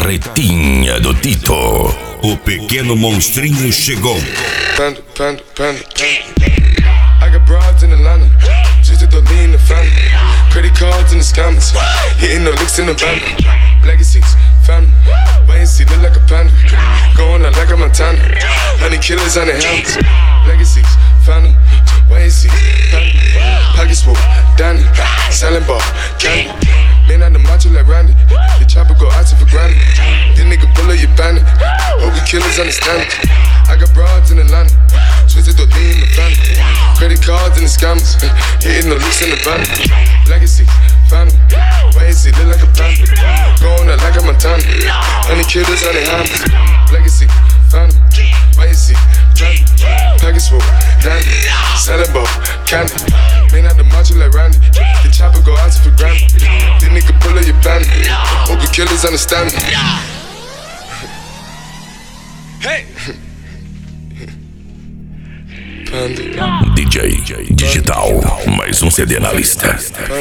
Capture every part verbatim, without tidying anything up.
Carretinha do Tito. O pequeno monstrinho chegou. Panda, panda, panda, panda. I got broads in Atlanta, just to lean the family. Credit cards in the scammers, hitting the licks in the band. Legacies, family, wait and see, look like a panda. Going out like a Montana, honey killers on the helmets. Legacies, family, wait and see, family. Pockets full, Danny, selling ball, candy. Man out the macho like Randy, the chopper go out to for granted. This nigga pull up your bandit, hope you killers understand it. I got broads in Atlanta, twisted the lean in the family. Credit cards and the scammers, hitting the looks in the van. Legacy, family, wait and see, look like a panda. Going out like a Montana, honey killers on their hands. Legacy, family, wait and see, family. Package full, dandy, selling ball, candy. Man out the macho like Randy, the chopper go out to for granted. This nigga pull up your bandit, hope you killers understand me. Hey! D J Digital, mais um C D na lista.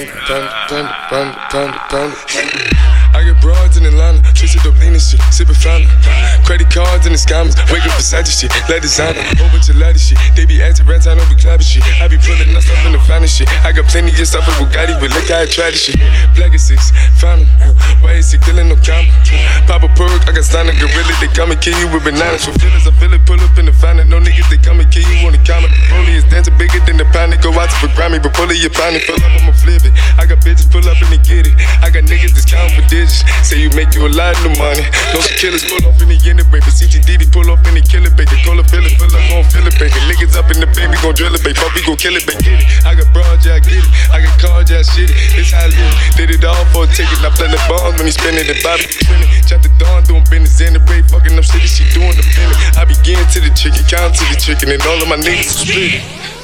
I get broads in Atlanta, twisted up lean and shit, sippin' fountain. Credit cards and the scammers, wake up Versace shit, let designer, whole bunch of ladder shit. They be acting rats, I don't be clapping shit. I be pulling up stuff in the finest shit. I got plenty of stuff with Bugatti, but look how I try this shit. Black and six, fountain, why is he killing no comma? Pop a perk, I got signed a gorilla, they come and kill you with bananas. For feelings, I feel it, pull up in the fountain. No niggas, they come and kill you on the counter. Rollie is dancing bigger than the pound, they go out to for Grammy, but pull it, you pound it, fill up, I'ma flip it. I got bitches pull up and they get it. I got niggas that's counting for digits. Say you make you a lot of money. No killers pull off in the end of baby. C G D D pull off in the killer baby. Call a filler, fill up, gon' fill it baby. Niggas up in the baby, gon' drill it baby. Puppy gon' kill it baby. Get it. I got broad, yeah, I get it. I got cards, yeah, I shit it. It's how I live. Did it all for a ticket. I play the bombs when he spinning the Bobby spinning. Chop the dawn, doing business in the break. Fucking up shit, she doing the feeling. I begin to the chicken, count to the chicken, and all of my niggas are split.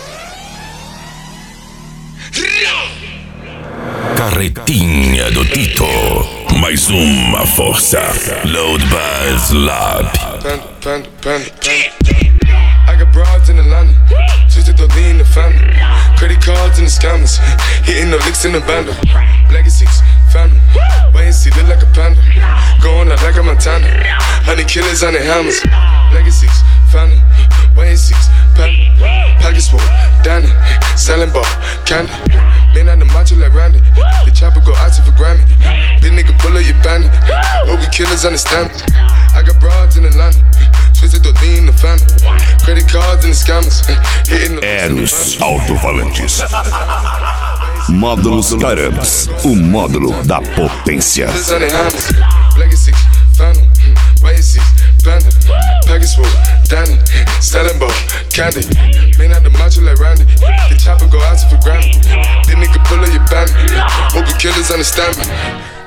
Carretinha do Tito, mais uma força. Load Buzz Lab. Panda, panda, panda, panda. I got broads in Atlanta, twisted the lean in the family. Credit cards and the scammers, hitting the licks in the band. Legacies, family, wait and see, look like a panda. Going out like a Montana, honey killers on their hammers. Legacies, family, wait and see, family. Pockets full, Danny, selling ball, candy. Man out the macho like Randy, the chopper go out to for Grammy. This nigga pull up your bandit, hope you killers understand me. I got broads in Atlanta, twisted the lean in the family. Credit cards and the scammers, hitting the É nos alto-falantes. Módulos Carams, o módulo da potência. Legacy, family, wait and see, panda. Package full, Danny, selling ball, candy. Man out the macho like Randy, the chopper go out to for granted. This nigga pull up your bandit, hope you killers understand me.